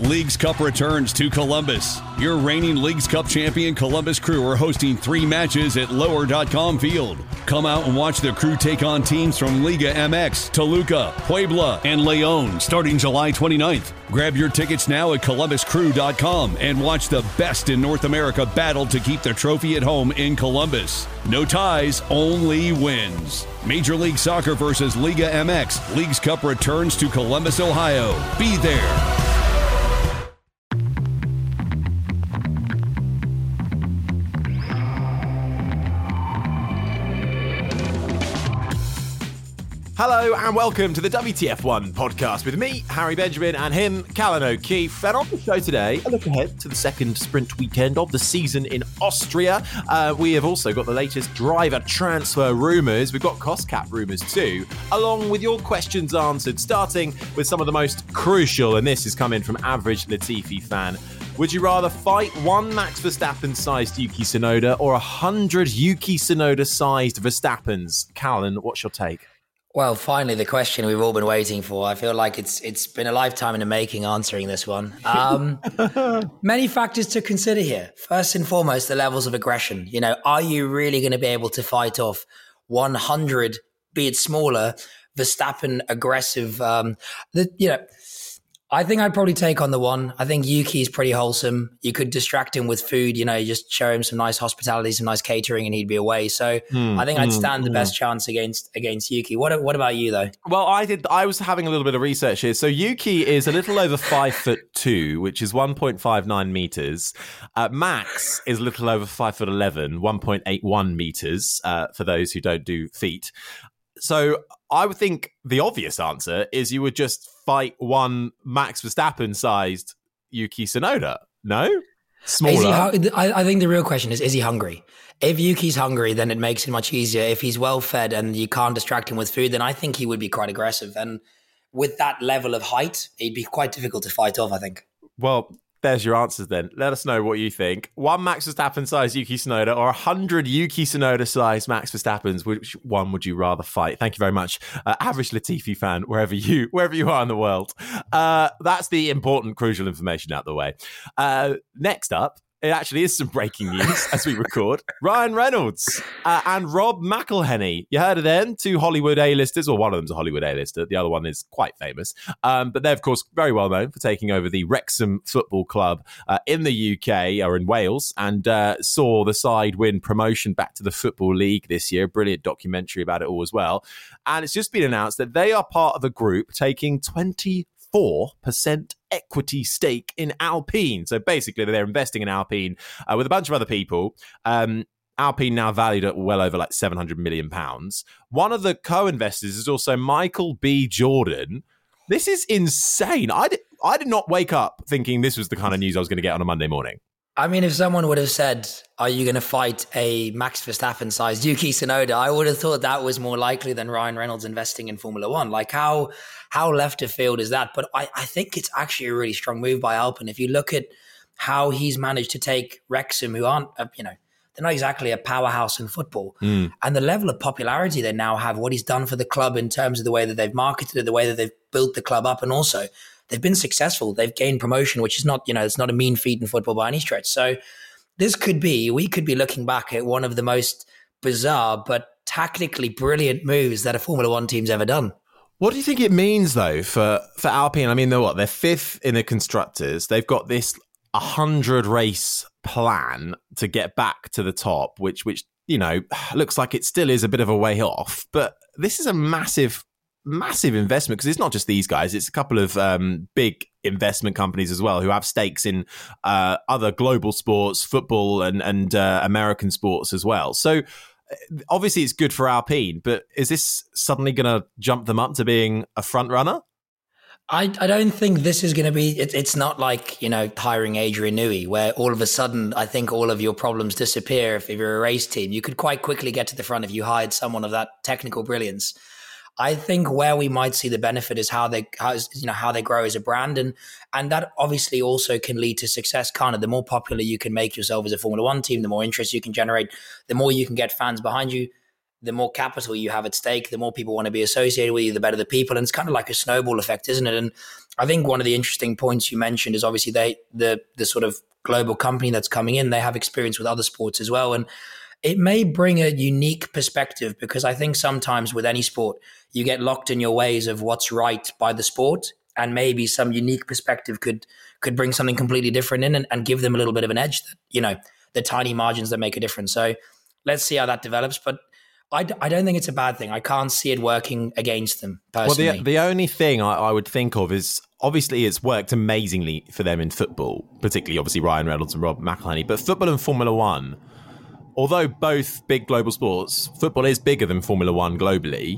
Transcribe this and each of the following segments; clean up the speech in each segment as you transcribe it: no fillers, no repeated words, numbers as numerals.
Leagues Cup returns to Columbus. Your reigning Leagues Cup champion Columbus Crew are hosting 3 matches at Lower.com Field. Come out and watch the Crew take on teams from Liga MX, Toluca, Puebla, and Leon starting July 29th. Grab your tickets now at ColumbusCrew.com and watch the best in North America battle to keep the trophy at home in Columbus. No ties, only wins. Major League Soccer versus Liga MX. Leagues Cup returns to Columbus, Ohio. Be there. Hello and welcome to the WTF1 podcast with me, Harry Benjamin, and him, Callan O'Keefe. And on the show today, a look ahead to the second sprint weekend of the season in Austria. We have also got the latest driver transfer rumours. We've got cost cap rumours too, along with your questions answered, starting with some of the most crucial, and this is coming from Average Latifi fan. Would you rather fight one Max Verstappen-sized Yuki Tsunoda or 100 Yuki Tsunoda-sized Verstappens? Callan, what's your take? Well, finally, the question we've all been waiting for. I feel like it's been a lifetime in the making answering this one. Many factors to consider here. First and foremost, the levels of aggression. You know, are you really going to be able to fight off 100, be it smaller, Verstappen aggressive? I think I'd probably take on the one. I think Yuki is pretty wholesome. You could distract him with food, you just show him some nice hospitality, some nice catering, and he'd be away. So I think I'd stand the best chance against Yuki. What about you, though? Well, I was having a little bit of research here. So Yuki is a little over 5'2", which is 1.59 meters. Max is a little over 5'11", 1.81 meters, for those who don't do feet. So I would think the obvious answer is you would just fight one Max Verstappen-sized Yuki Tsunoda. No? Smaller. I think the real question is he hungry? If Yuki's hungry, then it makes it much easier. If he's well-fed and you can't distract him with food, then I think he would be quite aggressive. And with that level of height, it'd be quite difficult to fight off, I think. Well, there's your answers then. Let us know what you think. One Max Verstappen-sized Yuki Tsunoda or 100 Yuki Tsunoda-sized Max Verstappens? Which one would you rather fight? Thank you very much. Average Latifi fan, wherever you are in the world. That's the important, crucial information out the way. Next up, it actually is some breaking news as we record. Ryan Reynolds and Rob McElhenney. You heard of them? 2 Hollywood A-listers. Well, one of them's a Hollywood A-lister. The other one is quite famous. But they're, of course, very well known for taking over the Wrexham Football Club in the UK or in Wales and saw the side win promotion back to the Football League this year. Brilliant documentary about it all as well. And it's just been announced that they are part of a group taking 24% equity stake in Alpine. So basically they're investing in Alpine with a bunch of other people. Alpine now valued at well over like £700 million. One of the co-investors is also Michael B. Jordan. This is insane. I did not wake up thinking this was the kind of news I was going to get on a Monday morning. I mean, if someone would have said, are you going to fight a Max Verstappen-sized Yuki Tsunoda, I would have thought that was more likely than Ryan Reynolds investing in Formula One. Like, how left of field is that? But I think it's actually a really strong move by Alpine. If you look at how he's managed to take Wrexham, who aren't, they're not exactly a powerhouse in football, and the level of popularity they now have, what he's done for the club in terms of the way that they've marketed it, the way that they've built the club up, and also they've been successful. They've gained promotion, which is not, it's not a mean feat in football by any stretch. So we could be looking back at one of the most bizarre but tactically brilliant moves that a Formula One team's ever done. What do you think it means, though, for Alpine? I mean, they're 5th in the constructors. They've got this 100 race plan to get back to the top, which looks like it still is a bit of a way off. But this is a massive investment because it's not just these guys. It's a couple of big investment companies as well who have stakes in other global sports, football and American sports as well. So obviously it's good for Alpine, but is this suddenly going to jump them up to being a front runner? I don't think this is going to be, it's not like, hiring Adrian Newey, where all of a sudden, I think all of your problems disappear if you're a race team. You could quite quickly get to the front if you hired someone of that technical brilliance. I think where we might see the benefit is how they grow as a brand, and that obviously also can lead to success. Kind of the more popular you can make yourself as a Formula One team, the more interest you can generate, the more you can get fans behind you. the more capital you have at stake, the more people want to be associated with you, the better the people. And it's kind of like a snowball effect, isn't it? And I think one of the interesting points you mentioned is obviously the sort of global company that's coming in, they have experience with other sports as well. And it may bring a unique perspective, because I think sometimes with any sport, you get locked in your ways of what's right by the sport, and maybe some unique perspective could bring something completely different in and give them a little bit of an edge, that, you know, the tiny margins that make a difference. So let's see how that develops. But I don't think it's a bad thing. I can't see it working against them personally. Well, the only thing I would think of is, obviously it's worked amazingly for them in football, particularly obviously Ryan Reynolds and Rob McElhenney, but football and Formula One, although both big global sports, football is bigger than Formula One globally.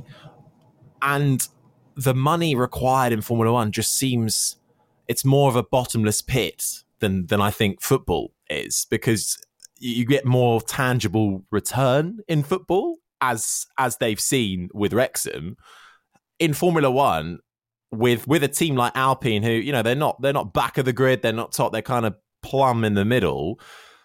And the money required in Formula One just seems, it's more of a bottomless pit than I think football is, because you get more tangible return in football, as they've seen with Wrexham. In Formula One, with a team like Alpine, who, you know, they're not back of the grid, they're not top, they're kind of plumb in the middle.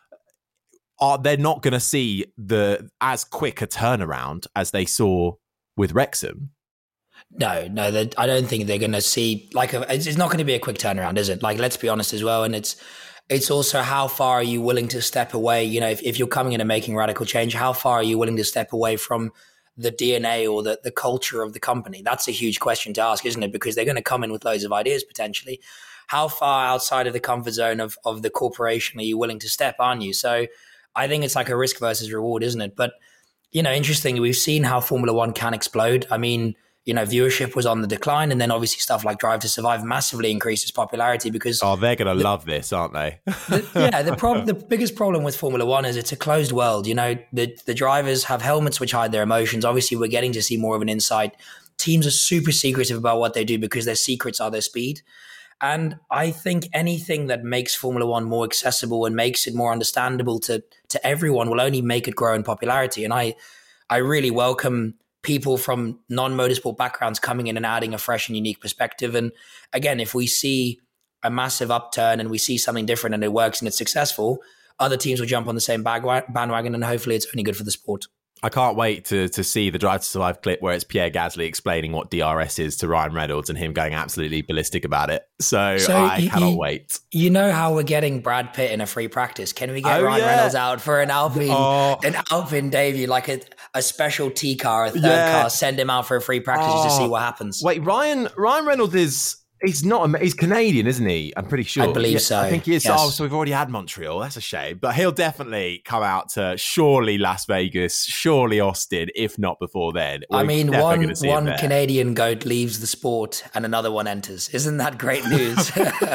They're not going to see as quick a turnaround as they saw with Wrexham. No, I don't think they're going to see it's not going to be a quick turnaround, is it? Like, let's be honest as well. And it's also, how far are you willing to step away? You know, if you're coming in and making radical change, how far are you willing to step away from the DNA or the culture of the company? That's a huge question to ask, isn't it? Because they're going to come in with loads of ideas potentially. How far outside of the comfort zone of the corporation are you willing to step, aren't you? So I think it's like a risk versus reward, isn't it? But, you know, interestingly, we've seen how Formula One can explode. I mean, you know, viewership was on the decline, and then obviously stuff like Drive to Survive massively increases popularity because... Oh, they're going to love this, aren't they? The biggest problem with Formula One is it's a closed world. You know, the drivers have helmets which hide their emotions. Obviously, we're getting to see more of an insight. Teams are super secretive about what they do because their secrets are their speed. And I think anything that makes Formula One more accessible and makes it more understandable to everyone will only make it grow in popularity. And I really welcome people from non-motorsport backgrounds coming in and adding a fresh and unique perspective. And again, if we see a massive upturn and we see something different and it works and it's successful, other teams will jump on the same bandwagon, and hopefully it's only good for the sport. I can't wait to see the Drive to Survive clip where it's Pierre Gasly explaining what DRS is to Ryan Reynolds and him going absolutely ballistic about it. So I cannot wait. You know how we're getting Brad Pitt in a free practice? Can we get Ryan Reynolds out for an Alpine debut, like a special T car, a third car, send him out for a free practice just to see what happens? Wait, Ryan Reynolds he's Canadian, isn't he? I'm pretty sure. I believe so. I think he is. Yes. Oh, so we've already had Montreal. That's a shame. But he'll definitely come out to surely Las Vegas, surely Austin, if not before then. I mean, one Canadian goat leaves the sport and another one enters. Isn't that great news?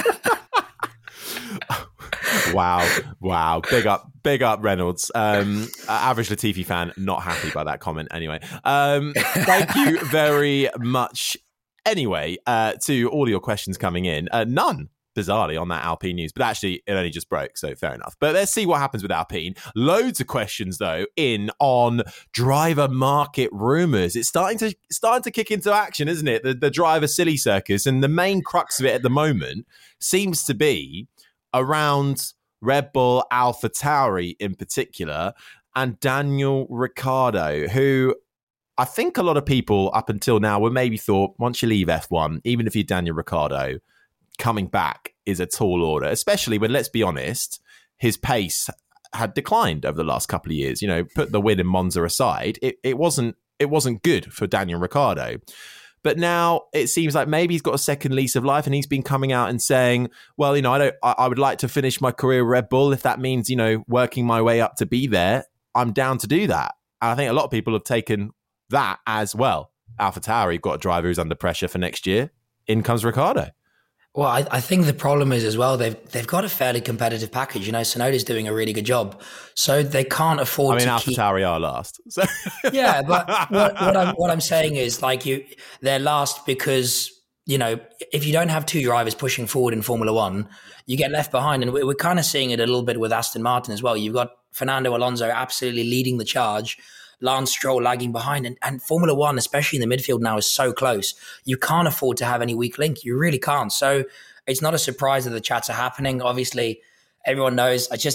Wow. Big up Reynolds. Average Latifi fan, not happy by that comment anyway. Thank you very much. Anyway, to all your questions coming in, none, bizarrely, on that Alpine news, but actually it only just broke, so fair enough. But let's see what happens with Alpine. Loads of questions, though, on driver market rumours. It's starting to kick into action, isn't it? The driver silly circus, and the main crux of it at the moment seems to be around Red Bull, AlphaTauri in particular, and Daniel Ricciardo, who I think a lot of people up until now were maybe thought, once you leave F1, even if you're Daniel Ricciardo, coming back is a tall order, especially when, let's be honest, his pace had declined over the last couple of years. You know, put the win in Monza aside, it wasn't good for Daniel Ricciardo. But now it seems like maybe he's got a second lease of life, and he's been coming out and saying, well, you know, I would like to finish my career at Red Bull. If that means, you know, working my way up to be there, I'm down to do that. And I think a lot of people have taken that as well. AlphaTauri got a driver who's under pressure for next year. In comes Ricciardo. Well, I think the problem is as well, they've got a fairly competitive package. You know, Tsunoda's doing a really good job, so they can't afford to keep... AlphaTauri are last. So. Yeah, but what I'm saying is, like, they're last because, you know, if you don't have two drivers pushing forward in Formula One, you get left behind. And we're kind of seeing it a little bit with Aston Martin as well. You've got Fernando Alonso absolutely leading the charge, Lance Stroll lagging behind, and Formula One, especially in the midfield now, is so close. You can't afford to have any weak link. You really can't. So it's not a surprise that the chats are happening. Obviously, everyone knows.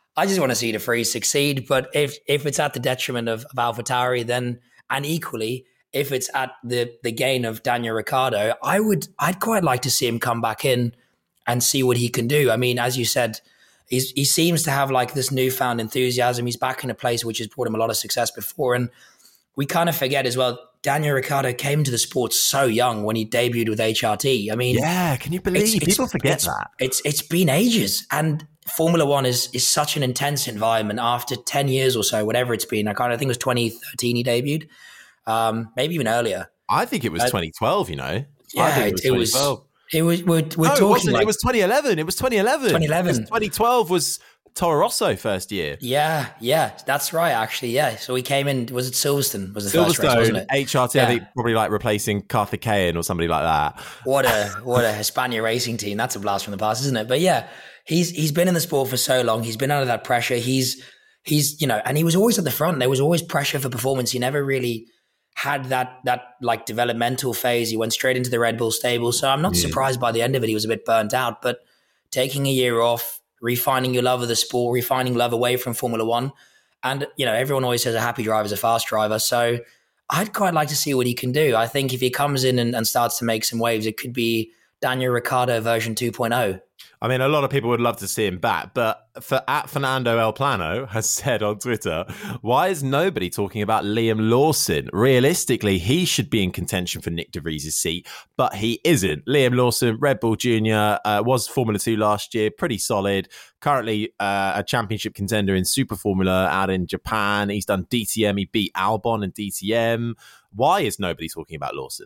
I just want to see the Freeze succeed. But if it's at the detriment of AlphaTauri, then, and equally, if it's at the gain of Daniel Ricciardo, I'd quite like to see him come back in and see what he can do. I mean, as you said, he seems to have like this newfound enthusiasm. He's back in a place which has brought him a lot of success before. And we kind of forget as well, Daniel Ricciardo came to the sport so young when he debuted with HRT. I mean, yeah, can you believe people forget that? It's been ages. And Formula One is such an intense environment after 10 years or so, whatever it's been. I think it was 2013 he debuted, maybe even earlier. I think it was 2012, you know. Yeah, I think it was 2012. We're talking it wasn't. like, it was 2011. It was 2011. 2012 was Toro Rosso first year. Yeah, that's right, actually, yeah. So we came in, was it Silverstone? Was the first race, wasn't it? HRT, yeah. I think probably like replacing Karthikeyan or somebody like that. What a Hispania racing team. That's a blast from the past, isn't it? But yeah, he's been in the sport for so long. He's been under that pressure. He's and he was always at the front. There was always pressure for performance. He never really had that like developmental phase. He went straight into the Red Bull stable. So I'm not surprised by the end of it. He was a bit burnt out, but taking a year off, refining your love of the sport, refining love away from Formula One. And, everyone always says a happy driver is a fast driver. So I'd quite like to see what he can do. I think if he comes in and starts to make some waves, it could be Daniel Ricciardo version 2.0. I mean, a lot of people would love to see him back, but at Fernando El Plano has said on Twitter, why is nobody talking about Liam Lawson? Realistically, he should be in contention for Nick de Vries' seat, but he isn't. Liam Lawson, Red Bull Junior, was Formula 2 last year, pretty solid. Currently a championship contender in Super Formula out in Japan. He's done DTM. He beat Albon in DTM. Why is nobody talking about Lawson?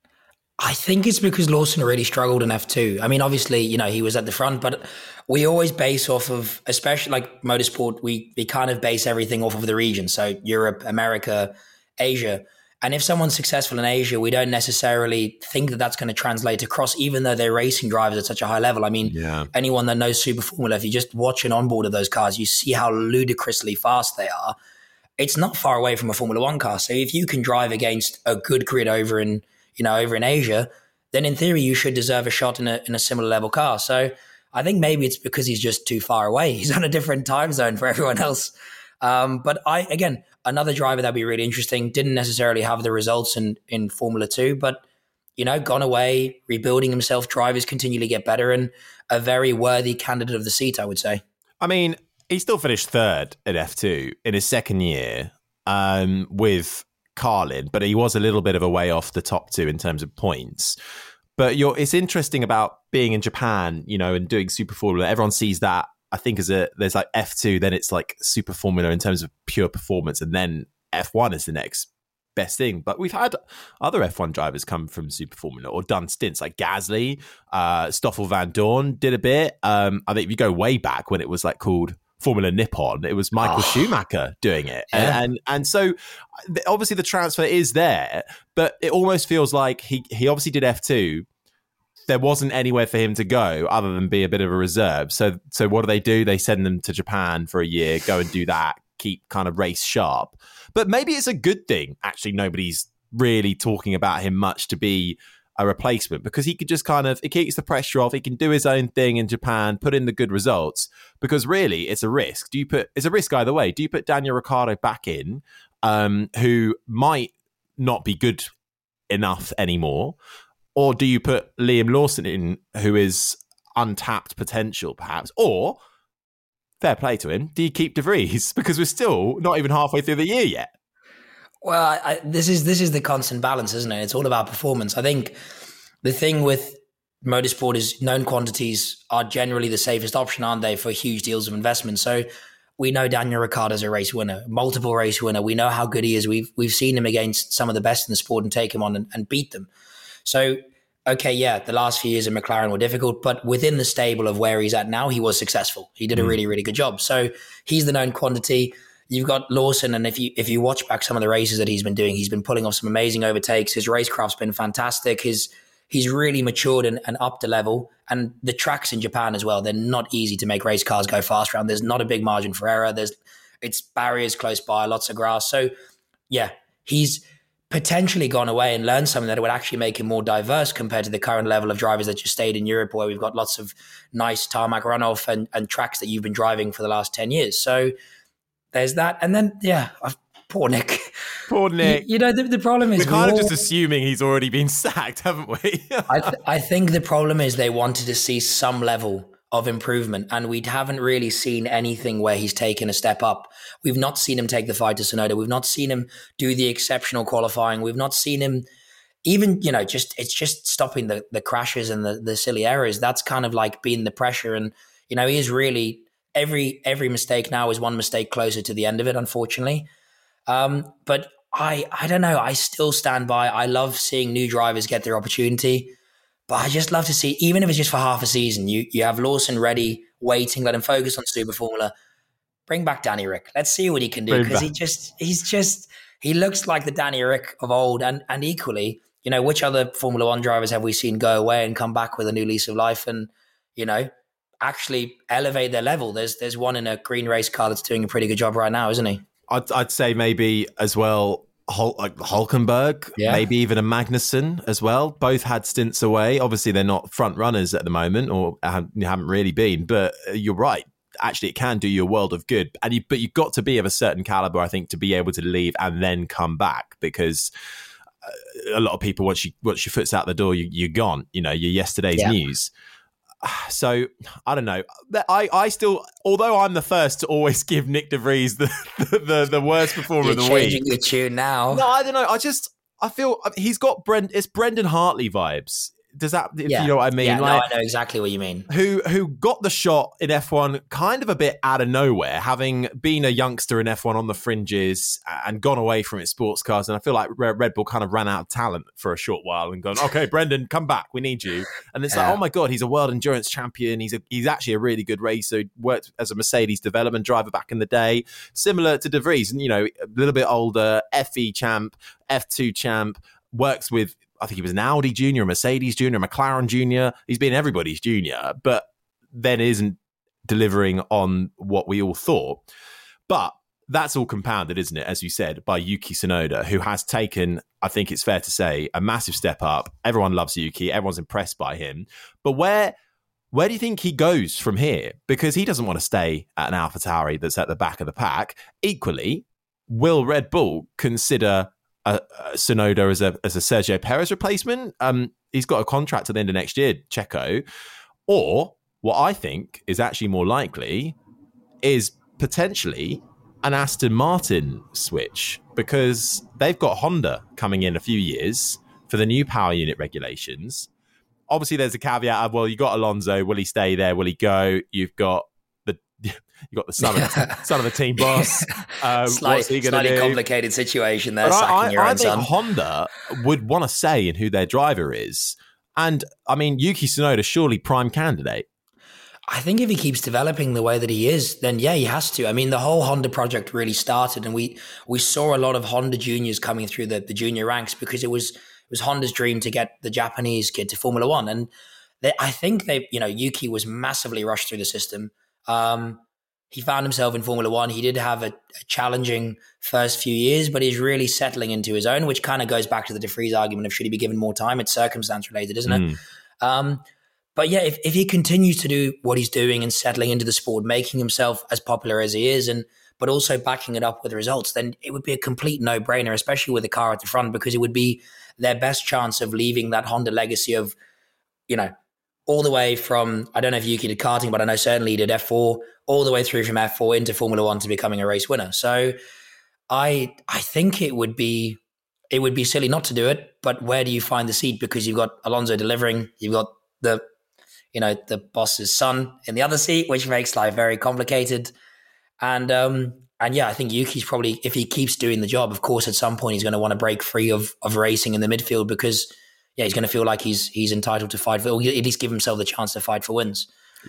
I think it's because Lawson really struggled in F2. I mean, obviously, he was at the front, but we always base off of, especially like motorsport, we kind of base everything off of the region. So Europe, America, Asia. And if someone's successful in Asia, we don't necessarily think that that's going to translate across, even though they're racing drivers at such a high level. I mean, anyone that knows Super Formula, if you just watch an onboard of those cars, you see how ludicrously fast they are. It's not far away from a Formula One car. So if you can drive against a good grid over in Asia, then in theory, you should deserve a shot in a similar level car. So I think maybe it's because he's just too far away. He's on a different time zone for everyone else. But another driver that'd be really interesting, didn't necessarily have the results in Formula 2, but, gone away, rebuilding himself, drivers continually get better, and a very worthy candidate of the seat, I would say. I mean, he still finished third at F2 in his second year with Carlin, but he was a little bit of a way off the top two in terms of points. But it's interesting about being in Japan, and doing Super Formula. Everyone sees that, I think, there's like F2, then it's like Super Formula in terms of pure performance, and then F1 is the next best thing. But we've had other F1 drivers come from Super Formula or done stints, like Gasly, Stoffel Van Dorn did a bit. I think if you go way back when it was like called Formula Nippon, it was Michael Schumacher doing it. Yeah. And so obviously the transfer is there, but it almost feels like he obviously did F2. There wasn't anywhere for him to go other than be a bit of a reserve. So what do? They send them to Japan for a year, go and do that, keep kind of race sharp. But maybe it's a good thing, actually, nobody's really talking about him much to be a replacement, because he could just it keeps the pressure off. He can do his own thing in Japan, put in the good results, because really it's a risk. It's a risk either way. Do you put Daniel Ricciardo back in, who might not be good enough anymore, or do you put Liam Lawson in, who is untapped potential perhaps, or fair play to him, do you keep de Vries? Because we're still not even halfway through the year yet. Well, this is the constant balance, isn't it? It's all about performance. I think the thing with motorsport is known quantities are generally the safest option, aren't they, for huge deals of investment? So we know Daniel Ricciardo's a race winner, multiple race winner. We know how good he is. We've seen him against some of the best in the sport and take him on and beat them. So, okay, yeah, the last few years of McLaren were difficult, but within the stable of where he's at now, he was successful. He did a really, really good job. So he's the known quantity. You've got Lawson, and if you watch back some of the races that he's been doing, he's been pulling off some amazing overtakes. His racecraft's been fantastic. He's really matured and upped the level. And the tracks in Japan as well, they're not easy to make race cars go fast around. There's not a big margin for error. It's barriers close by, lots of grass. So yeah, he's potentially gone away and learned something that would actually make him more diverse compared to the current level of drivers that just stayed in Europe, where we've got lots of nice tarmac runoff and tracks that you've been driving for the last 10 years. So there's that. And then, poor Nick. Poor Nick. The problem is we're kind of just assuming he's already been sacked, haven't we? I think the problem is they wanted to see some level of improvement, and we haven't really seen anything where he's taken a step up. We've not seen him take the fight to Tsunoda. We've not seen him do the exceptional qualifying. We've not seen him even, it's just stopping the crashes and the silly errors. That's kind of like being the pressure. And, he is really, every mistake now is one mistake closer to the end of it, unfortunately. But I don't know. I still stand by. I love seeing new drivers get their opportunity. But I just love to see, even if it's just for half a season, you have Lawson ready, waiting, let him focus on Super Formula. Bring back Danny Rick. Let's see what he can do, because he looks like the Danny Rick of old. And equally, which other Formula One drivers have we seen go away and come back with a new lease of life and, actually elevate their level? There's one in a green race car that's doing a pretty good job right now, isn't he? I'd say maybe as well, like Hulkenberg, maybe even a Magnussen as well. Both had stints away. Obviously, they're not front runners at the moment, or haven't really been. But you're right. Actually, it can do you a world of good. But you've got to be of a certain caliber, I think, to be able to leave and then come back. Because a lot of people, once your foot's out the door, you're gone. You're yesterday's news. So I don't know. I still, although I'm the first to always give Nick De Vries the worst performer of the week. You're changing your tune now. No, I don't know. I feel he's got it's Brendan Hartley vibes. Does that, if you know what I mean? Yeah, I know exactly what you mean. Who got the shot in F1 kind of a bit out of nowhere, having been a youngster in F1 on the fringes and gone away from its sports cars. And I feel like Red Bull kind of ran out of talent for a short while and gone, okay, Brendan, come back. We need you. And it's like, oh my God, he's a world endurance champion. He's actually a really good racer. He worked as a Mercedes development driver back in the day, similar to De Vries, and, a little bit older, FE champ, F2 champ, works with, I think he was an Audi junior, a Mercedes junior, a McLaren junior. He's been everybody's junior, but then isn't delivering on what we all thought. But that's all compounded, isn't it, as you said, by Yuki Tsunoda, who has taken, I think it's fair to say, a massive step up. Everyone loves Yuki. Everyone's impressed by him. But where do you think he goes from here? Because he doesn't want to stay at an AlphaTauri that's at the back of the pack. Equally, will Red Bull consider Tsunoda as a Sergio Perez replacement? He's got a contract to the end of next year, Checo. Or what I think is actually more likely is potentially an Aston Martin switch, because they've got Honda coming in a few years for the new power unit regulations. Obviously, there's a caveat of, well, you got Alonso. Will he stay there? Will he go? You've got the son of the team boss. What's he going to do? Slightly complicated situation there, sacking your own son. I think Honda would want to say in who their driver is. And, I mean, Yuki Tsunoda, surely prime candidate. I think if he keeps developing the way that he is, then he has to. I mean, the whole Honda project really started, and we saw a lot of Honda juniors coming through the junior ranks, because it was Honda's dream to get the Japanese kid to Formula One. And I think Yuki was massively rushed through the system. He found himself in Formula One. He did have a challenging first few years, but he's really settling into his own, which kind of goes back to the De Vries argument of should he be given more time? It's circumstance related, isn't it? But if he continues to do what he's doing and settling into the sport, making himself as popular as he is, but also backing it up with results, then it would be a complete no-brainer, especially with a car at the front, because it would be their best chance of leaving that Honda legacy of, all the way from, I don't know if Yuki did karting, but I know certainly he did F4, all the way through from F4 into Formula One to becoming a race winner. So I think it would be silly not to do it, but where do you find the seat? Because you've got Alonso delivering, you've got the boss's son in the other seat, which makes life very complicated. And I think Yuki's probably, if he keeps doing the job, of course, at some point he's going to want to break free of racing in the midfield, because he's going to feel like he's entitled to fight for, or at least give himself the chance to fight for wins.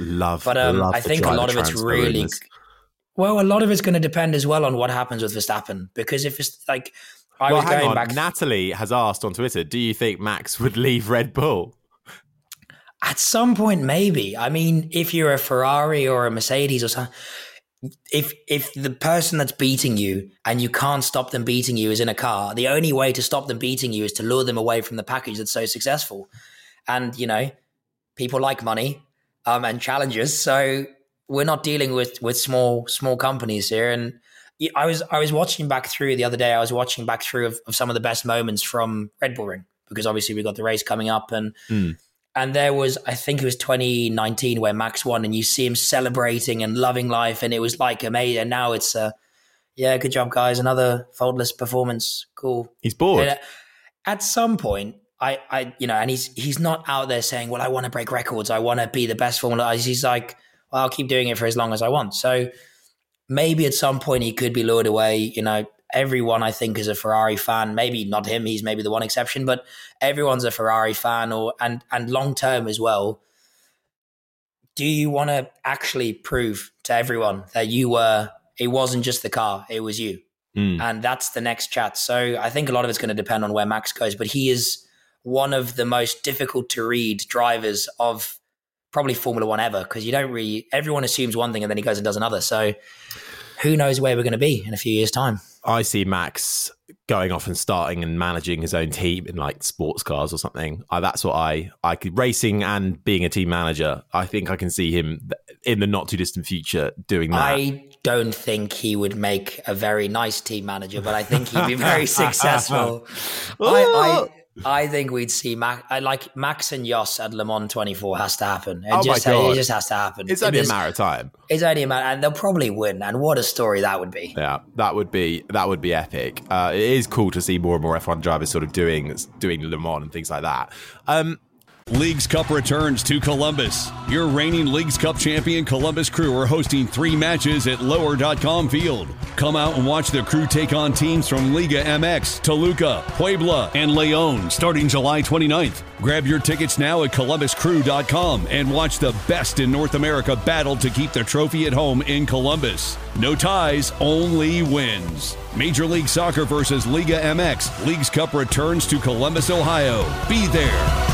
I think a lot of it's really, a lot of it's going to depend as well on what happens with Verstappen, because if it's like, Natalie has asked on Twitter, do you think Max would leave Red Bull? At some point, maybe. I mean, if you're a Ferrari or a Mercedes or something, if the person that's beating you and you can't stop them beating you is in a car, the only way to stop them beating you is to lure them away from the package that's so successful. And, people like money and challenges. So we're not dealing with small companies here. And I was watching back through the other day. I was watching back through of some of the best moments from Red Bull Ring, because obviously we got the race coming up, and there was, I think it was 2019 where Max won, and you see him celebrating and loving life, and it was like amazing. And now it's good job, guys, another faultless performance, cool. He's bored. And at some point, and he's not out there saying, well, I want to break records, I want to be the best Formula. He's like, well, I'll keep doing it for as long as I want. So maybe at some point he could be lured away. Everyone, I think, is a Ferrari fan. Maybe not him, he's maybe the one exception, but everyone's a Ferrari fan, and long term as well. Do you want to actually prove to everyone that it wasn't just the car, it was you? And that's the next chat. So I think a lot of it's going to depend on where Max goes, but he is one of the most difficult to read drivers of probably Formula One ever, because everyone assumes one thing and then he goes and does another. So who knows where we're going to be in a few years' time. I see Max going off and starting and managing his own team in like sports cars or something. That's what I could, racing and being a team manager. I think I can see him in the not too distant future doing that. I don't think he would make a very nice team manager, but I think he'd be very successful. I think we'd see Max and Jos at Le Mans 24 has to happen. It just has to happen. It's only a matter of time. It's only a matter, and they'll probably win. And what a story that would be. Yeah, that would be epic. It is cool to see more and more F1 drivers sort of doing Le Mans and things like that. Leagues Cup returns to Columbus. Your reigning Leagues Cup champion Columbus Crew are hosting 3 matches at Lower.com Field. Come out and watch the crew take on teams from Liga MX, Toluca, Puebla, and Leon starting July 29th. Grab your tickets now at columbuscrew.com and watch the best in North America battle to keep the trophy at home in Columbus. No ties, only wins. Major League Soccer versus Liga MX. Leagues Cup returns to Columbus, Ohio. Be there.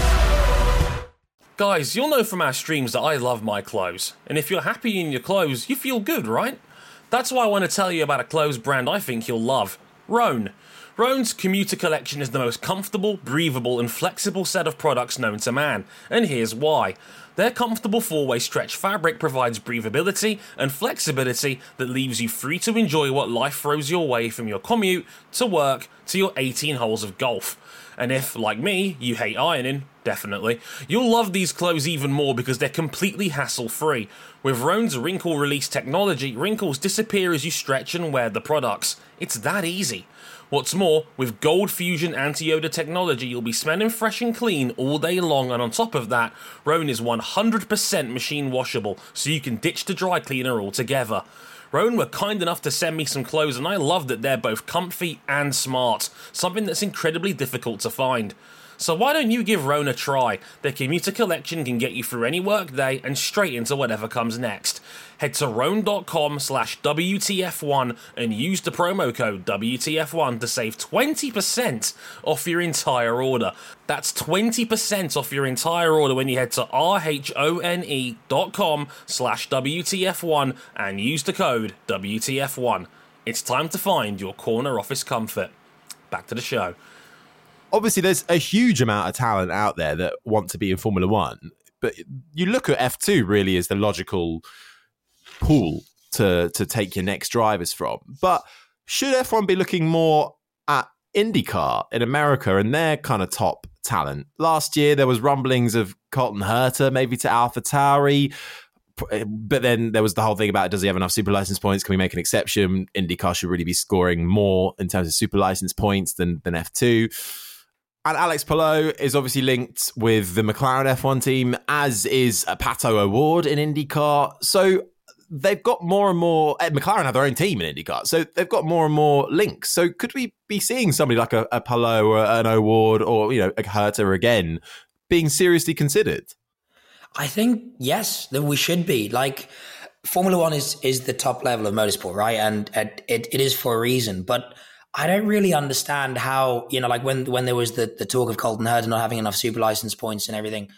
Guys, you'll know from our streams that I love my clothes. And if you're happy in your clothes, you feel good, right? That's why I want to tell you about a clothes brand I think you'll love. Rhone. Rhone's commuter collection is the most comfortable, breathable and flexible set of products known to man. And here's why. Their comfortable 4-way stretch fabric provides breathability and flexibility that leaves you free to enjoy what life throws your way, from your commute to work to your 18 holes of golf. And if, like me, you hate ironing, definitely, you'll love these clothes even more because they're completely hassle-free. With Rhone's wrinkle release technology, wrinkles disappear as you stretch and wear the products. It's that easy. What's more, with Gold Fusion anti-odor technology, you'll be smelling fresh and clean all day long, and on top of that, Rhone is 100% machine washable, so you can ditch the dry cleaner altogether. Rhone were kind enough to send me some clothes, and I love that they're both comfy and smart, something that's incredibly difficult to find. So why don't you give Rhone a try? Their commuter collection can get you through any work day and straight into whatever comes next. Head to Rhone.com/WTF1 and use the promo code WTF1 to save 20% off your entire order. That's 20% off your entire order when you head to RHONE.com/WTF1 and use the code WTF1. It's time to find your corner office comfort. Back to the show. Obviously, there's a huge amount of talent out there that want to be in Formula One, but you look at F2 really as the logical pool to take your next drivers from. But should F1 be looking more at IndyCar in America and their kind of top talent? Last year, there was rumblings of Colton Herta maybe to AlphaTauri, but then there was the whole thing about, does he have enough super license points? Can we make an exception? IndyCar should really be scoring more in terms of super license points than F2. And Alex Palou is obviously linked with the McLaren F1 team, as is Pato O'Ward in IndyCar. So they've got more and more. McLaren have their own team in IndyCar, so they've got more and more links. So could we be seeing somebody like a Palou or an O'Ward or a Herta again being seriously considered? I think yes, that we should be. Like, Formula One is the top level of motorsport, right? And it is for a reason, but I don't really understand how, like when there was the talk of Colton Herta not having enough super license points and everything,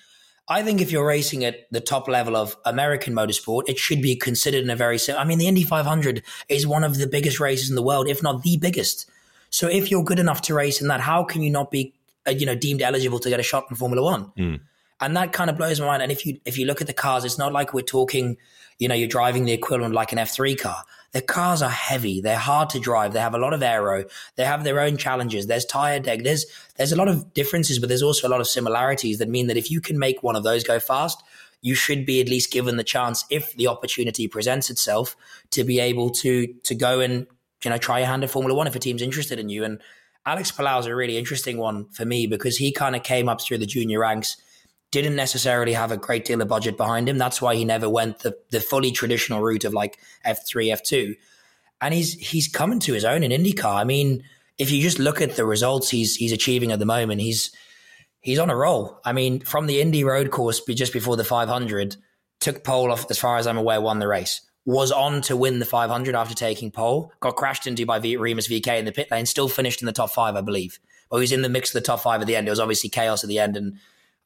I think if you're racing at the top level of American motorsport, it should be considered in a very I mean, the Indy 500 is one of the biggest races in the world, if not the biggest. So if you're good enough to race in that, how can you not be, deemed eligible to get a shot in Formula One? And that kind of blows my mind. And if you look at the cars, it's not like we're talking, you're driving the equivalent like an F3 car. The cars are heavy. They're hard to drive. They have a lot of aero. They have their own challenges. There's tire deck. There's a lot of differences, but there's also a lot of similarities that mean that if you can make one of those go fast, you should be at least given the chance, if the opportunity presents itself, to be able to go and, try your hand at Formula One if a team's interested in you. And Alex Palau is a really interesting one for me because he kind of came up through the junior ranks, didn't necessarily have a great deal of budget behind him. That's why he never went the fully traditional route of like F3, F2. And he's coming to his own in IndyCar. I mean, if you just look at the results he's achieving at the moment, he's on a roll. I mean, from the Indy road course just before the 500, took pole off, as far as I'm aware, won the race. Was on to win the 500 after taking pole, got crashed into by Remus VK in the pit lane, still finished in the top 5, I believe. But he was in the mix of the top 5 at the end. It was obviously chaos at the end. And,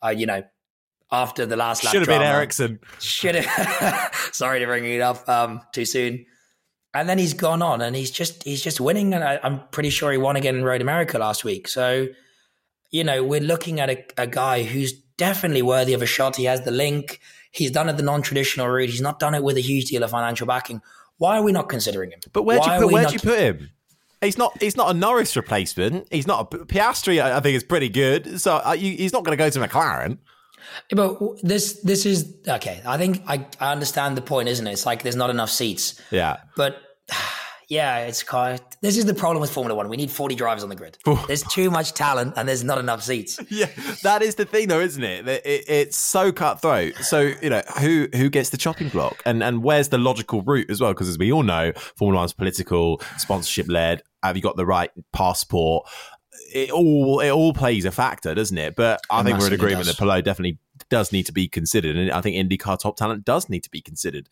after the last lap should have drama, been Ericsson. Should have. Sorry to bring it up too soon. And then he's gone on and he's just winning. And I'm pretty sure he won again in Road America last week. So, we're looking at a guy who's definitely worthy of a shot. He has the link. He's done it the non-traditional route. He's not done it with a huge deal of financial backing. Why are we not considering him? But where'd you put him? He's not a Norris replacement. He's not a Piastri. I think is pretty good. So he's not going to go to McLaren. But this is okay. I think I understand the point, isn't it? It's like there's not enough seats. Yeah. But yeah, this is the problem with Formula One. We need 40 drivers on the grid. There's too much talent and there's not enough seats. Yeah, that is the thing, though, isn't it? It's so cutthroat. So who gets the chopping block and where's the logical route as well? Because as we all know, Formula One's political, sponsorship led. Have you got the right passport? It all plays a factor, doesn't it? But I think we're in agreement that Palou definitely does need to be considered, and I think IndyCar top talent does need to be considered.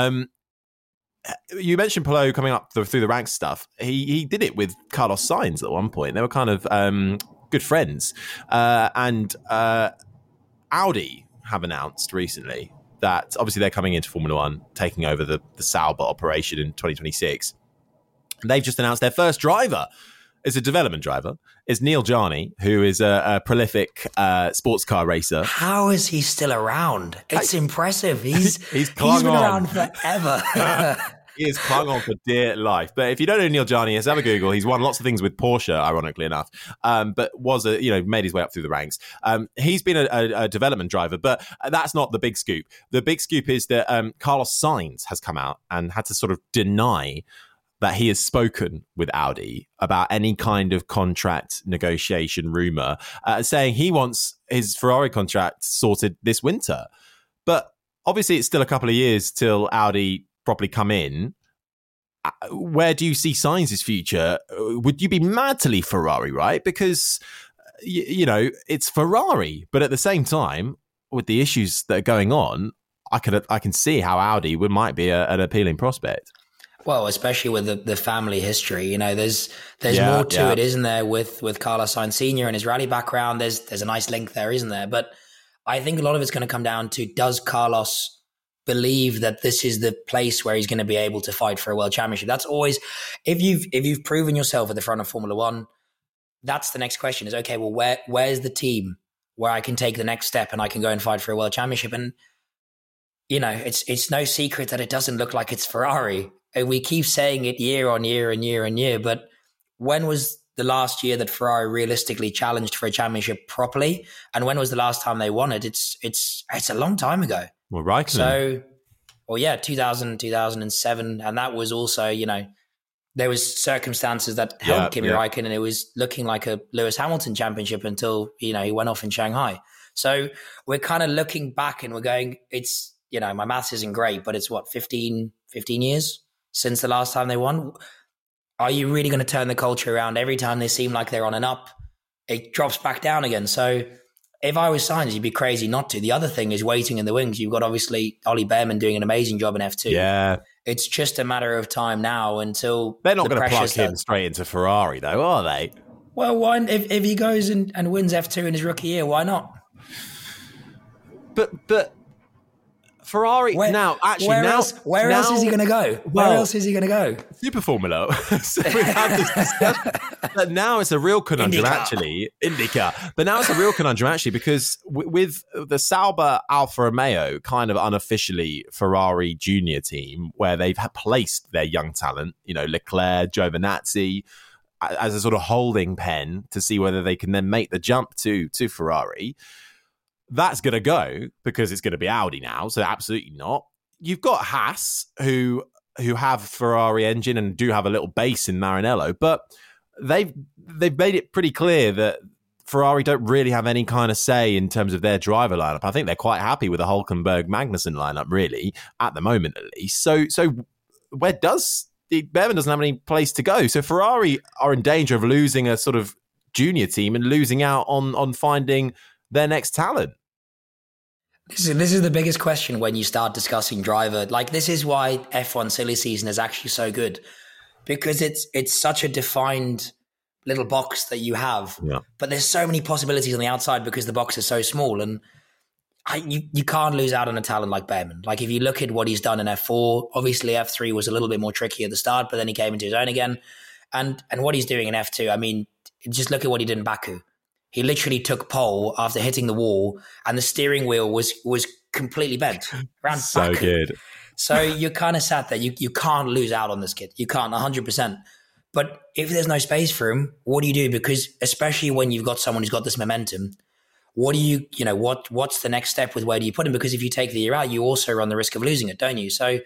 You mentioned Palou coming up through the ranks stuff. He did it with Carlos Sainz at one point. They were kind of good friends, and Audi have announced recently that obviously they're coming into Formula One, taking over the Sauber operation in 2026. And they've just announced their first driver. Is a development driver, is Neil Jarni, who is a prolific sports car racer. How is he still around? It's impressive. He's clung been on. around forever. He has clung on for dear life. But if you don't know Neil Jarni, have a Google. He's won lots of things with Porsche, ironically enough, but was made his way up through the ranks. He's been a development driver, but that's not the big scoop. The big scoop is that Carlos Sainz has come out and had to sort of deny that he has spoken with Audi about any kind of contract negotiation rumor, saying he wants his Ferrari contract sorted this winter. But obviously it's still a couple of years till Audi properly come in. Where do you see Sainz's future? Would you be mad to leave Ferrari, right? Because, it's Ferrari. But at the same time, with the issues that are going on, I can see how Audi might be an appealing prospect. Well, especially with the family history, there's more to it, isn't there? With Carlos Sainz Sr. and his rally background, there's a nice link there, isn't there? But I think a lot of it's going to come down to, does Carlos believe that this is the place where he's going to be able to fight for a world championship? That's always, if you've proven yourself at the front of Formula One, that's the next question is, okay, well, where's the team where I can take the next step and I can go and fight for a world championship? And it's no secret that it doesn't look like it's Ferrari. We keep saying it year on year and year on year, but when was the last year that Ferrari realistically challenged for a championship properly? And when was the last time they won it? It's a long time ago. Well, right. So, 2007. And that was also, there was circumstances that helped Kimi Räikkönen, and it was looking like a Lewis Hamilton championship until, he went off in Shanghai. So we're kind of looking back and we're going, it's, my maths isn't great, but it's 15 years since the last time they won. Are you really going to turn the culture around? Every time they seem like they're on and up, it drops back down again. So if I was Sainz, you'd be crazy not to. The other thing is waiting in the wings. You've got obviously Ollie Behrman doing an amazing job in F2. Yeah. It's just a matter of time now until they're not going to plug him straight into Ferrari, though, are they? Well, why, if he goes and wins F2 in his rookie year, why not? But Ferrari where else is he going to go? Where else is he going to go? Super Formula. So we've had this discussion. But now it's a real conundrum, IndyCar. But now it's a real conundrum, actually, because with the Sauber Alfa Romeo kind of unofficially Ferrari junior team, where they've placed their young talent, Leclerc, Giovinazzi, as a sort of holding pen to see whether they can then make the jump to Ferrari. That's going to go because it's going to be Audi now. So absolutely not. You've got Haas who have Ferrari engine and do have a little base in Maranello, but they've made it pretty clear that Ferrari don't really have any kind of say in terms of their driver lineup. I think they're quite happy with the Hülkenberg Magnussen lineup, really, at the moment at least. So where does Bevan doesn't have any place to go? So Ferrari are in danger of losing a sort of junior team and losing out on finding their next talent. This is the biggest question when you start discussing driver. Like, this is why F1 silly season is actually so good, because it's such a defined little box that you have. Yeah. But there's so many possibilities on the outside because the box is so small, and you can't lose out on a talent like Behrman. Like, if you look at what he's done in F4, obviously F3 was a little bit more tricky at the start, but then he came into his own again. And what he's doing in F2, I mean, just look at what he did in Baku. He literally took pole after hitting the wall, and the steering wheel was completely bent around so Baku. Good. So you're kind of sat there. You can't lose out on this kid. You can't 100%. But if there's no space for him, what do you do? Because especially when you've got someone who's got this momentum, what do what's the next step with where do you put him? Because if you take the year out, you also run the risk of losing it, don't you? So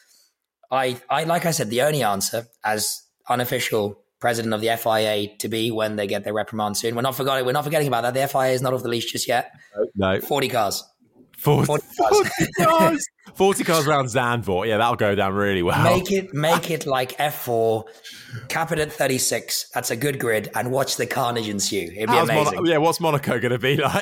I like I said, the only answer as unofficial president of the FIA to be when they get their reprimand soon. We're not forgetting about that. The FIA is not off the leash just yet. No. 40 cars. 40 cars. 40 cars around Zandvoort. Yeah, that'll go down really well. Make it like F4, cap it at 36. That's a good grid, and watch the carnage ensue. It'd be amazing. What's Monaco going to be like?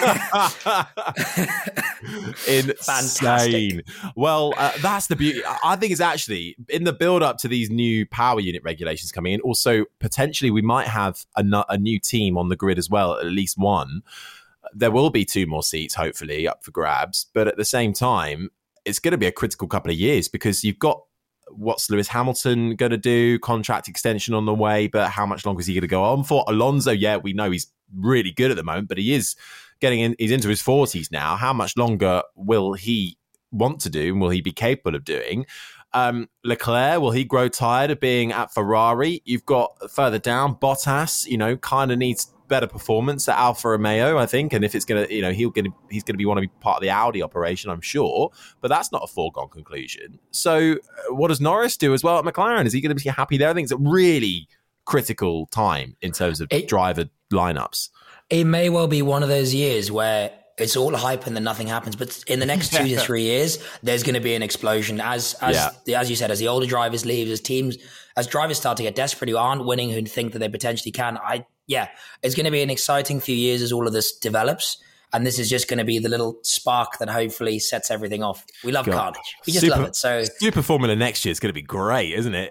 Insane. Fantastic. Well, that's the beauty. I think it's actually in the build up to these new power unit regulations coming in. Also, potentially we might have a new team on the grid as well, at least one. There will be 2 more seats, hopefully, up for grabs. But at the same time, it's going to be a critical couple of years because you've got what's Lewis Hamilton going to do, contract extension on the way, but how much longer is he going to go on for? Alonso, yeah, we know he's really good at the moment, but he's into his 40s now. How much longer will he want to do and will he be capable of doing? Leclerc, will he grow tired of being at Ferrari? You've got further down, Bottas, kind of needs better performance at Alfa Romeo, I think. And if it's going to, he's going to want to be part of the Audi operation, I'm sure. But that's not a foregone conclusion. So what does Norris do as well at McLaren? Is he going to be happy there? I think it's a really critical time in terms of driver lineups. It may well be one of those years where it's all hype and then nothing happens. But in the next 2 to 3 years, there's going to be an explosion as you said, as the older drivers leave, as drivers start to get desperate who aren't winning, who think that they potentially can. It's going to be an exciting few years as all of this develops. And this is just going to be the little spark that hopefully sets everything off. We love carnage. We just love it. So Super Formula next year is going to be great, isn't it?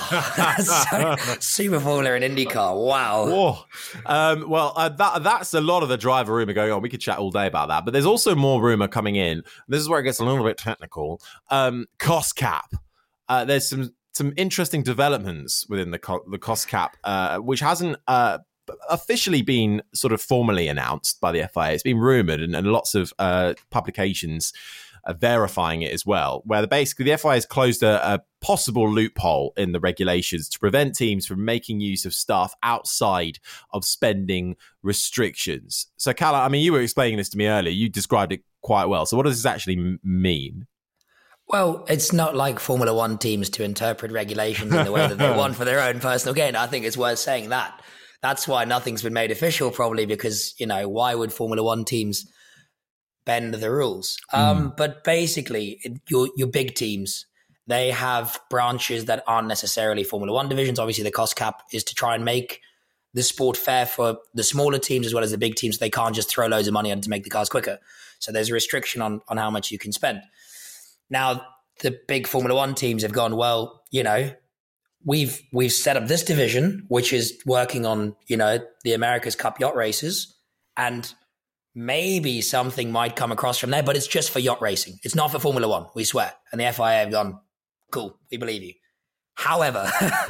Super Formula and IndyCar. Wow. That's a lot of the driver rumor going on. We could chat all day about that. But there's also more rumor coming in. This is where it gets a little bit technical. Cost cap. There's some interesting developments within the cost cap, which hasn't officially been sort of formally announced by the FIA. It's been rumoured and lots of publications verifying it as well, where basically the FIA has closed a possible loophole in the regulations to prevent teams from making use of staff outside of spending restrictions. So, Calla, I mean, you were explaining this to me earlier. You described it quite well. So what does this actually mean? Well, it's not like Formula One teams to interpret regulations in the way that they want for their own personal gain. I think it's worth saying that. That's why nothing's been made official, probably because, why would Formula One teams bend the rules? But basically, your big teams, they have branches that aren't necessarily Formula One divisions. Obviously, the cost cap is to try and make the sport fair for the smaller teams as well as the big teams. They can't just throw loads of money at it to make the cars quicker. So there's a restriction on how much you can spend. Now, the big Formula One teams have gone, well, we've set up this division, which is working on, the America's Cup yacht races, and maybe something might come across from there, but it's just for yacht racing. It's not for Formula One, we swear. And the FIA have gone, cool, we believe you. However,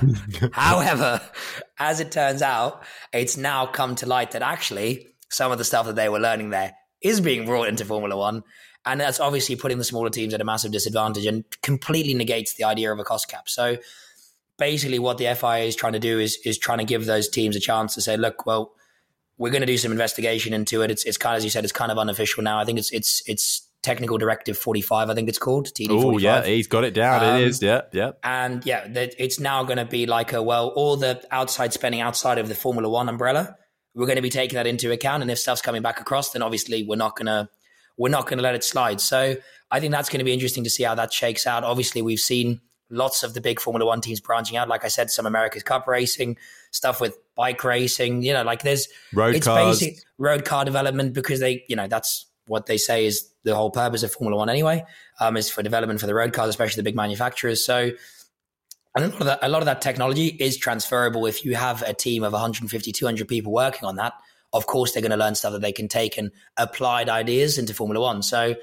as it turns out, it's now come to light that actually some of the stuff that they were learning there is being brought into Formula One. And that's obviously putting the smaller teams at a massive disadvantage and completely negates the idea of a cost cap. So basically what the FIA is trying to do is trying to give those teams a chance to say, look, well, we're going to do some investigation into it. It's kind of, as you said, it's kind of unofficial now. I think it's Technical Directive 45, I think it's called, TD 45. Oh, yeah, he's got it down. It is, yeah. And yeah, it's now going to be like all the outside spending outside of the Formula One umbrella, we're going to be taking that into account. And if stuff's coming back across, then obviously we're not going to let it slide. So I think that's going to be interesting to see how that shakes out. Obviously, we've seen lots of the big Formula One teams branching out. Like I said, some America's Cup racing, stuff with bike racing, like there's road cars. Basic road car development because they, that's what they say is the whole purpose of Formula One anyway, is for development for the road cars, especially the big manufacturers. So a lot of that technology is transferable. If you have a team of 150, 200 people working on that, of course they're going to learn stuff that they can take and applied ideas into Formula One. So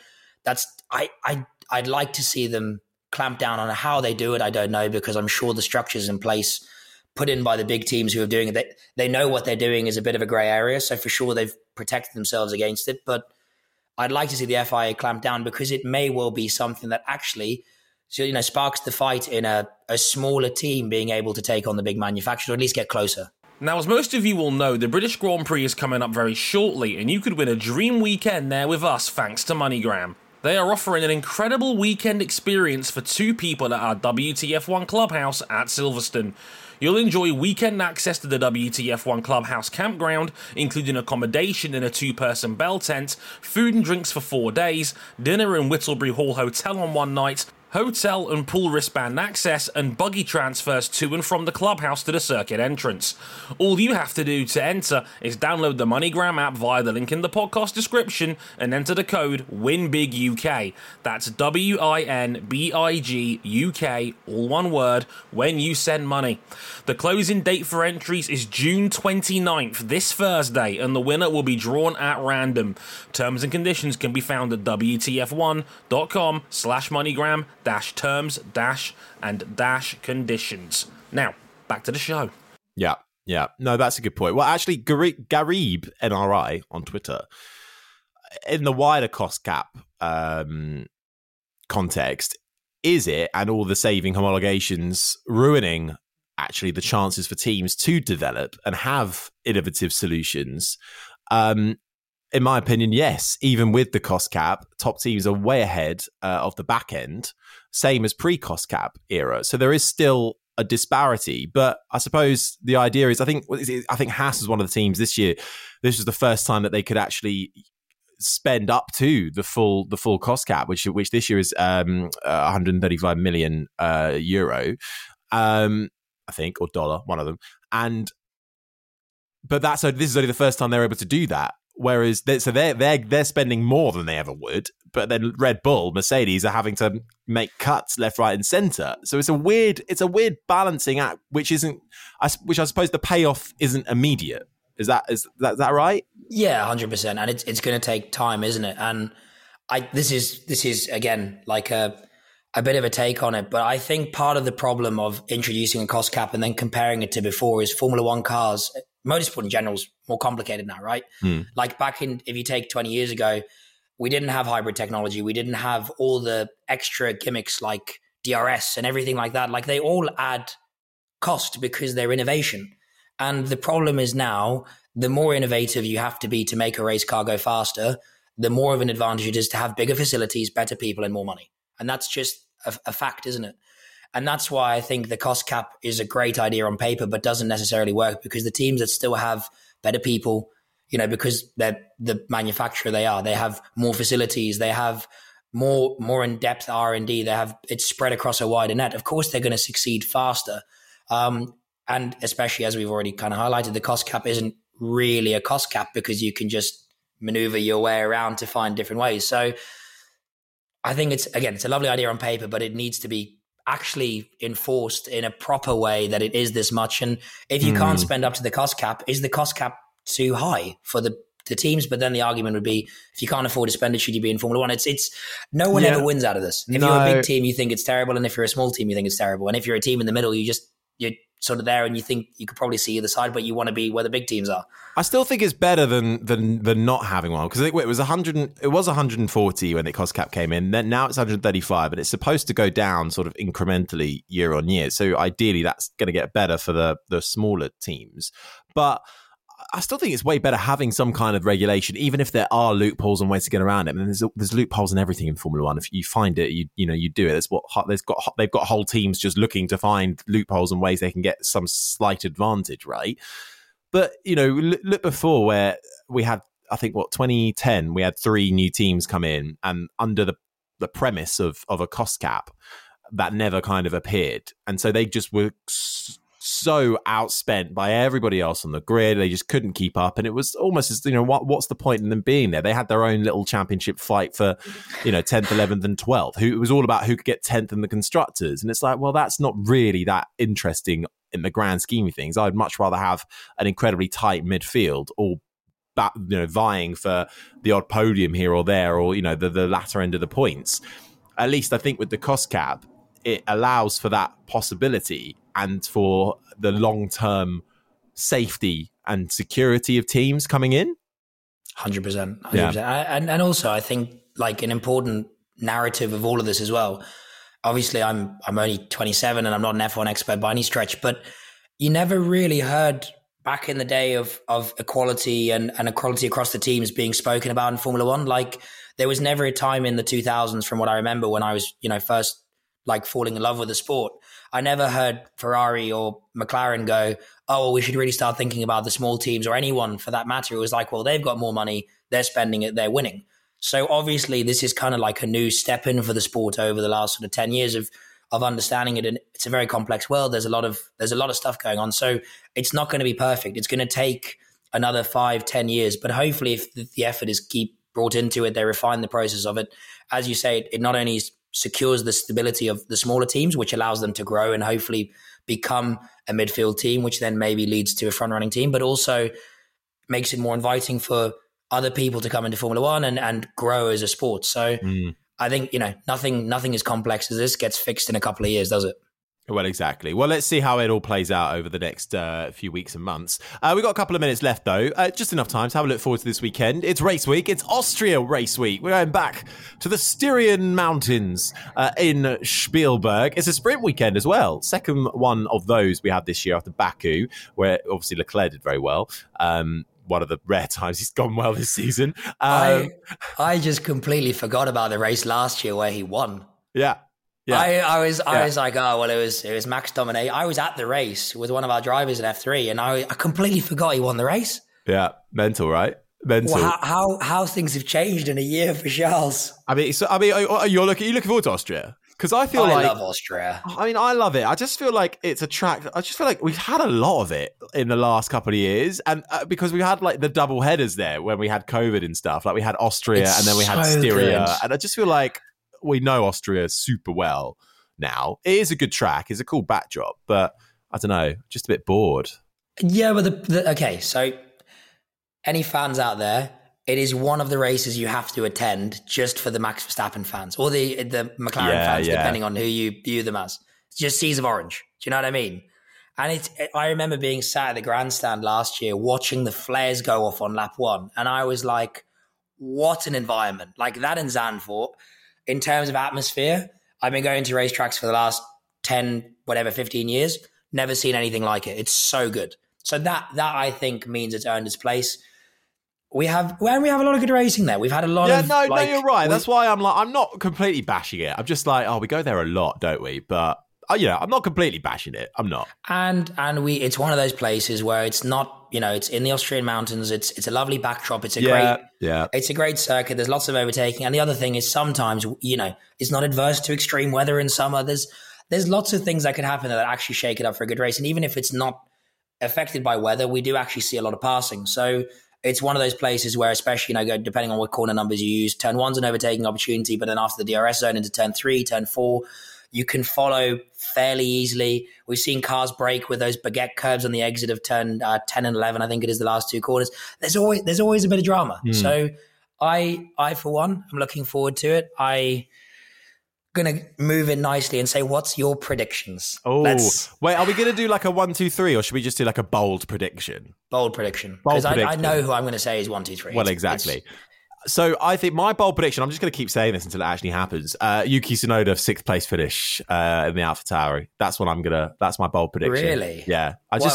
I'd like to see them clamp down on how they do it. I don't know, because I'm sure the structures in place put in by the big teams who are doing it, they know what they're doing is a bit of a grey area. So for sure they've protected themselves against it. But I'd like to see the FIA clamp down because it may well be something that actually sparks the fight in a smaller team being able to take on the big manufacturer, or at least get closer. Now, as most of you will know, the British Grand Prix is coming up very shortly, and you could win a dream weekend there with us thanks to MoneyGram. They are offering an incredible weekend experience for 2 people at our WTF1 Clubhouse at Silverstone. You'll enjoy weekend access to the WTF1 Clubhouse campground, including accommodation in a 2-person bell tent, food and drinks for 4 days, dinner in Whittlebury Hall Hotel on 1 night, hotel and pool wristband access, and buggy transfers to and from the clubhouse to the circuit entrance. All you have to do to enter is download the MoneyGram app via the link in the podcast description and enter the code WINBIGUK. That's WINBIG UK, all one word, when you send money. The closing date for entries is June 29th, this Thursday, and the winner will be drawn at random. Terms and conditions can be found at WTF1.com/MoneyGram -terms-and-conditions. Now, back to the show. Yeah. No, that's a good point. Well, actually, Garib NRI on Twitter, in the wider cost cap context, is it, and all the saving homologations, ruining actually the chances for teams to develop and have innovative solutions? In my opinion, yes. Even with the cost cap, top teams are way ahead of the back end, same as pre-cost cap era. So there is still a disparity. But I suppose the idea is, I think Haas was one of the teams this year. This was the first time that they could actually spend up to the full cost cap, which this year is 135 million euro, I think, or dollar, one of them. But this is only the first time they're able to do that. Whereas they're spending more than they ever would, but then Red Bull, Mercedes are having to make cuts left, right, and center. So it's a weird balancing act, which I suppose the payoff isn't immediate. Is that right? Yeah, 100%, and it's going to take time, isn't it? And this is again like a bit of a take on it, but I think part of the problem of introducing a cost cap and then comparing it to before is Formula One cars. Motorsport in general is more complicated now, right? Like if you take 20 years ago, we didn't have hybrid technology. We didn't have all the extra gimmicks like DRS and everything like that. Like they all add cost because they're innovation. And the problem is now, the more innovative you have to be to make a race car go faster, the more of an advantage it is to have bigger facilities, better people, and more money. And that's just a fact, isn't it? And that's why I think the cost cap is a great idea on paper, but doesn't necessarily work, because the teams that still have better people, because they're the manufacturer they have more facilities, they have more in-depth R&D, it's spread across a wider net. Of course, they're going to succeed faster. And especially as we've already kind of highlighted, the cost cap isn't really a cost cap because you can just maneuver your way around to find different ways. So I think it's a lovely idea on paper, but it needs to be actually enforced in a proper way that it is this much. And if you can't spend up to the cost cap, is the cost cap too high for the the teams. But then the argument would be, if you can't afford to spend it, should you be in Formula One? It's no one ever wins out of this. If you're a big team, you think it's terrible, and if you're a small team, you think it's terrible. And if you're a team in the middle, you're sort of there, and you think you could probably see either side, but you want to be where the big teams are. I still think it's better than not having one, because I think it was 140 when the cost cap came in. Then now it's 135, and it's supposed to go down sort of incrementally year on year. So ideally, that's going to get better for the smaller teams. But I still think it's way better having some kind of regulation, even if there are loopholes and ways to get around it. I mean, there's loopholes in everything in Formula One. If you find it, you do it. They've got whole teams just looking to find loopholes and ways they can get some slight advantage, right? But look before, where we had, I think 2010, we had 3 new teams come in, and under the premise of a cost cap that never kind of appeared, and so they just were so outspent by everybody else on the grid. They just couldn't keep up, and it was almost as what's the point in them being there? They had their own little championship fight for 10th, 11th, and 12th. It was all about who could get 10th in the constructors, and it's like, well, that's not really that interesting in the grand scheme of things. I'd much rather have an incredibly tight midfield, all vying for the odd podium here or there, or the latter end of the points. At least I think with the cost cap, it allows for that possibility and for the long-term safety and security of teams coming in. 100%. Yeah. And also, I think like an important narrative of all of this as well. Obviously, I'm only 27 and I'm not an F1 expert by any stretch, but you never really heard back in the day of equality and equality across the teams being spoken about in Formula One. Like, there was never a time in the 2000s, from what I remember, when I was, first like falling in love with the sport. I never heard Ferrari or McLaren go, oh, well, we should really start thinking about the small teams, or anyone for that matter. It was like, well, they've got more money, they're spending it, they're winning. So obviously this is kind of like a new step in for the sport over the last sort of 10 years of understanding it. And it's a very complex world. There's a lot of stuff going on. So it's not going to be perfect. It's going to take another 5-10 years, but hopefully if the effort is keep brought into it, they refine the process of it. As you say, it not only secures the stability of the smaller teams, which allows them to grow and hopefully become a midfield team, which then maybe leads to a front-running team, but also makes it more inviting for other people to come into Formula One and grow as a sport. So I think, nothing as complex as this gets fixed in a couple of years, does it? Well, exactly. Well, let's see how it all plays out over the next few weeks and months. We've got a couple of minutes left, though. Just enough time to have a look forward to this weekend. It's race week. It's Austria race week. We're going back to the Styrian Mountains in Spielberg. It's a sprint weekend as well. Second one of those we had this year after Baku, where obviously Leclerc did very well. One of the rare times he's gone well this season. I just completely forgot about the race last year where he won. Yeah. Yeah. I was like, oh, well, it was Max dominate. I was at the race with one of our drivers in F3, and I completely forgot he won the race. Yeah, mental, right? Mental. Well, how things have changed in a year for Charles. Are you looking forward to Austria? Because I love Austria. I mean, I love it. I just feel like it's a track. I just feel like we've had a lot of it in the last couple of years, and because we had like the double headers there when we had COVID and stuff. Like we had Austria and then we had Styria, and I just feel like we know Austria super well now. It is a good track. It's a cool backdrop, but I don't know, just a bit bored. Yeah, but okay, so any fans out there, it is one of the races you have to attend just for the Max Verstappen fans or the McLaren fans, depending on who you view them as. It's just seas of orange. Do you know what I mean? And I remember being sat at the grandstand last year watching the flares go off on lap 1, and I was like, what an environment. Like that in Zandvoort, in terms of atmosphere, I've been going to racetracks for the last 15 years. Never seen anything like it. It's so good. So that I think means it's earned its place. We have a lot of good racing there. We've had a lot of... No, you're right. That's why I'm not completely bashing it. I'm just like, we go there a lot, don't we? But I'm not completely bashing it. I'm not. And it's one of those places where it's not, it's in the Austrian mountains. It's a lovely backdrop. It's a great circuit. There's lots of overtaking. And the other thing is sometimes, it's not adverse to extreme weather in summer. There's lots of things that could happen that actually shake it up for a good race. And even if it's not affected by weather, we do actually see a lot of passing. So it's one of those places where, especially, depending on what corner numbers you use, turn 1's an overtaking opportunity, but then after the DRS zone into turn 3, turn 4, You can follow fairly easily. We've seen cars break with those baguette curves on the exit of turn 10 and 11. I think it is the last two corners. There's always a bit of drama. So I for one, I'm looking forward to it. Going to move in nicely and say, what's your predictions? Oh, wait, are we going to do like a 1, 2, 3, or should we just do like a bold prediction? Bold prediction. Because I know who I'm going to say is 1, 2, 3. Well, exactly. So I think my bold prediction, I'm just going to keep saying this until it actually happens. Yuki Tsunoda, 6th place finish in the AlphaTauri. That's what that's my bold prediction. Really? Yeah.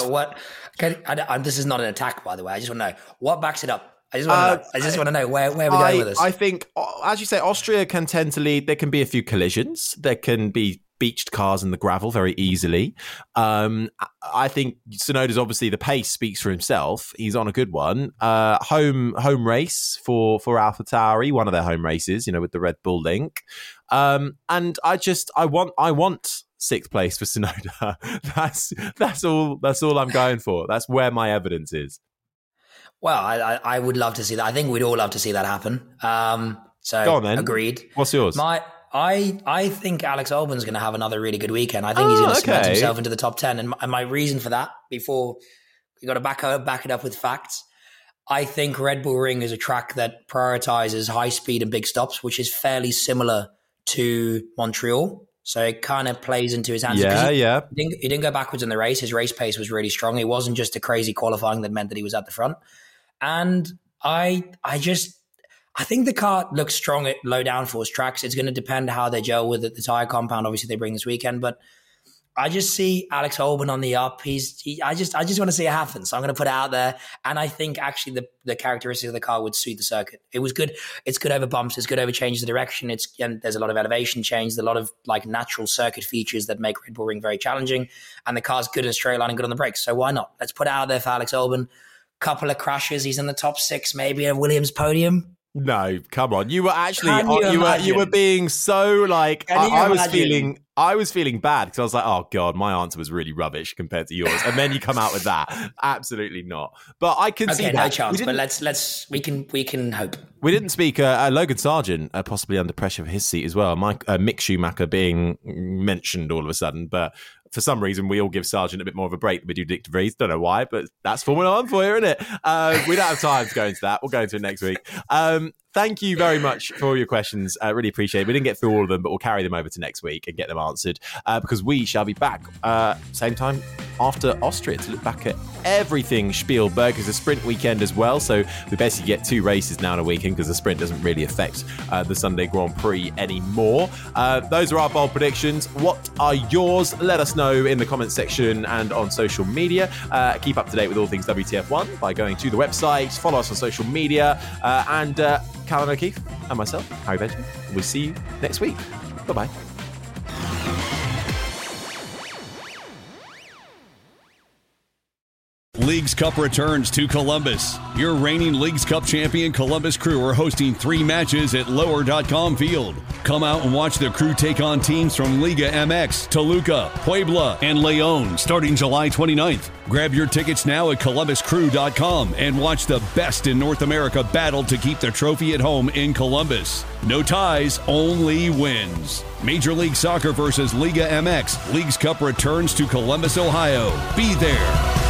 This is not an attack, by the way. I just want to know what backs it up. I just want to know where we're going with this. I think, as you say, Austria can tend to lead. There can be a few collisions. There can be beached cars in the gravel very easily. I think Tsunoda's obviously, the pace speaks for himself. He's on a good one. Home race for AlphaTauri, one of their home races, with the Red Bull link. And I want 6th place for Tsunoda. That's all I'm going for. That's where my evidence is. Well, I would love to see that. I think we'd all love to see that happen. So go on, then. Agreed. What's yours? I think Alex Albon's going to have another really good weekend. I think he's going to cement himself into the top 10. And my reason for that, before you got to back it up with facts, I think Red Bull Ring is a track that prioritizes high speed and big stops, which is fairly similar to Montreal. So it kind of plays into his hands. Yeah. He didn't go backwards in the race. His race pace was really strong. It wasn't just a crazy qualifying that meant that he was at the front. And I think the car looks strong at low downforce tracks. It's going to depend how they gel with it, the tire compound. Obviously, they bring this weekend, but I just see Alex Albon on the up. I just want to see it happen. So I'm going to put it out there. And I think actually the characteristics of the car would suit the circuit. It was good. It's good over bumps. It's good over changes of direction. And there's a lot of elevation change. There's a lot of like natural circuit features that make Red Bull Ring very challenging. And the car's good in a straight line and good on the brakes. So why not? Let's put it out there for Alex Albon. Couple of crashes. He's in the top 6, maybe a Williams podium. No, come on. You were actually you were being so like I was feeling bad because I was like, oh God, my answer was really rubbish compared to yours. And then you come out with that. Absolutely not. But I can see that. No chance, but we can hope. We didn't speak Logan Sargent possibly under pressure for his seat as well. Mick Schumacher being mentioned all of a sudden, but for some reason, we all give Sargent a bit more of a break than we do Nyck de Vries. Don't know why, but that's Formula 1 for you, isn't it? We don't have time to go into that. We'll go into it next week. Thank you very much for all your questions. I really appreciate it. We didn't get through all of them, but we'll carry them over to next week and get them answered because we shall be back same time after Austria to look back at everything Spielberg. It's a sprint weekend as well, so we basically get 2 races now in a weekend because the sprint doesn't really affect the Sunday Grand Prix anymore. Those are our bold predictions. What are yours? Let us know in the comments section and on social media. Keep up to date with all things WTF1 by going to the website, follow us on social media, and Callum O'Keefe and myself, Harry Benjamin. We'll see you next week. Bye-bye. Leagues Cup returns to Columbus. Your reigning Leagues Cup champion Columbus Crew are hosting 3 matches at Lower.com Field. Come out and watch the Crew take on teams from Liga MX, Toluca, Puebla, and León starting July 29th. Grab your tickets now at ColumbusCrew.com and watch the best in North America battle to keep the trophy at home in Columbus. No ties, only wins. Major League Soccer versus Liga MX. Leagues Cup returns to Columbus, Ohio. Be there.